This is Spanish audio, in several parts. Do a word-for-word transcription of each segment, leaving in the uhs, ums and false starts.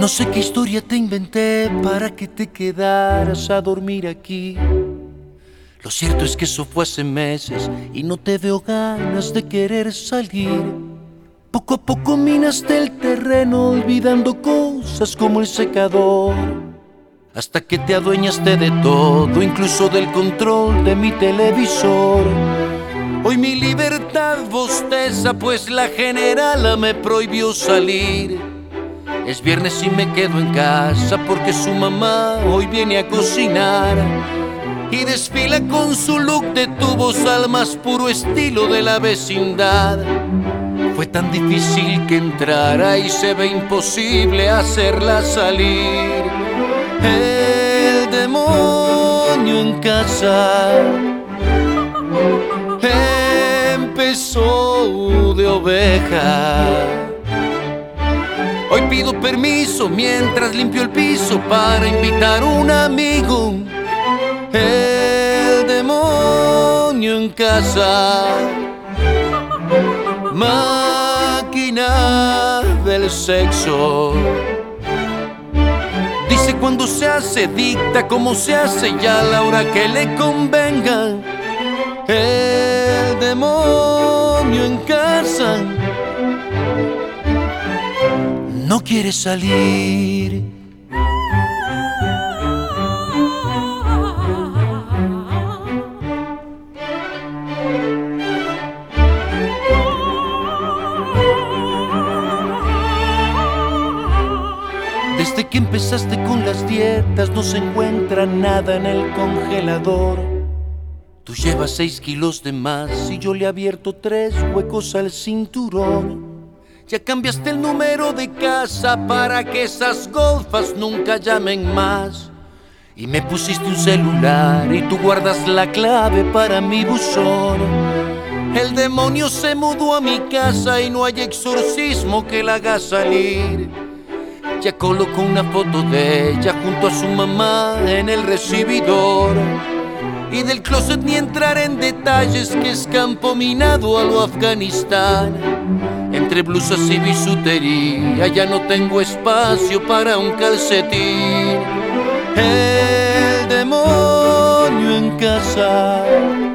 No sé qué historia te inventé para que te quedaras a dormir aquí. Lo cierto es que eso fue hace meses y no te veo ganas de querer salir. Poco a poco minaste el terreno olvidando cosas como el secador, hasta que te adueñaste de todo, incluso del control de mi televisor. Hoy mi libertad bosteza, pues la generala me prohibió salir. Es viernes y me quedo en casa porque su mamá hoy viene a cocinar y desfila con su look de tubos al más puro estilo de la vecindad. Fue tan difícil que entrara y se ve imposible hacerla salir. El demonio en casa empezó de oveja. Hoy pido permiso mientras limpio el piso para invitar a un amigo. El demonio en casa, máquina del sexo. Dice cuando se hace, dicta cómo se hace y a la hora que le convenga. El demonio en casa no quiere salir. Desde que empezaste con las dietas no se encuentra nada en el congelador. Tú llevas seis kilos de más y yo le he abierto tres huecos al cinturón. Ya cambiaste el número de casa para que esas golfas nunca llamen más. Y me pusiste un celular y tú guardas la clave para mi buzón. El demonio se mudó a mi casa y no hay exorcismo que la haga salir. Ya colocó una foto de ella junto a su mamá en el recibidor. Y del closet ni entrar en detalles, que es campo minado a lo Afganistán. Entre blusas y bisutería ya no tengo espacio para un calcetín. El demonio en casa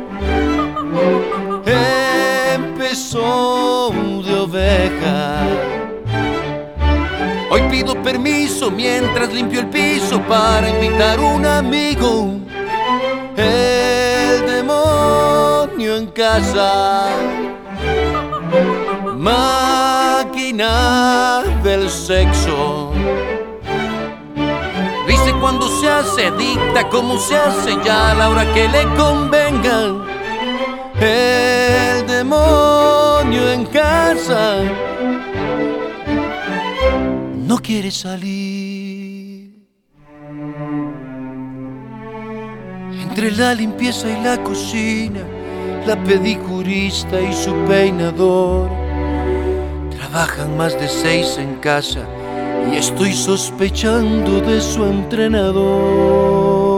empezó de oveja. Hoy pido permiso mientras limpio el piso para invitar a un amigo. El demonio en casa, máquina del sexo. Dice cuando se hace, dicta cómo se hace ya a la hora que le convenga. El demonio en casa no quiere salir. Entre la limpieza y la cocina, la pedicurista y su peinador, trabajan más de seis en casa y estoy sospechando de su entrenador.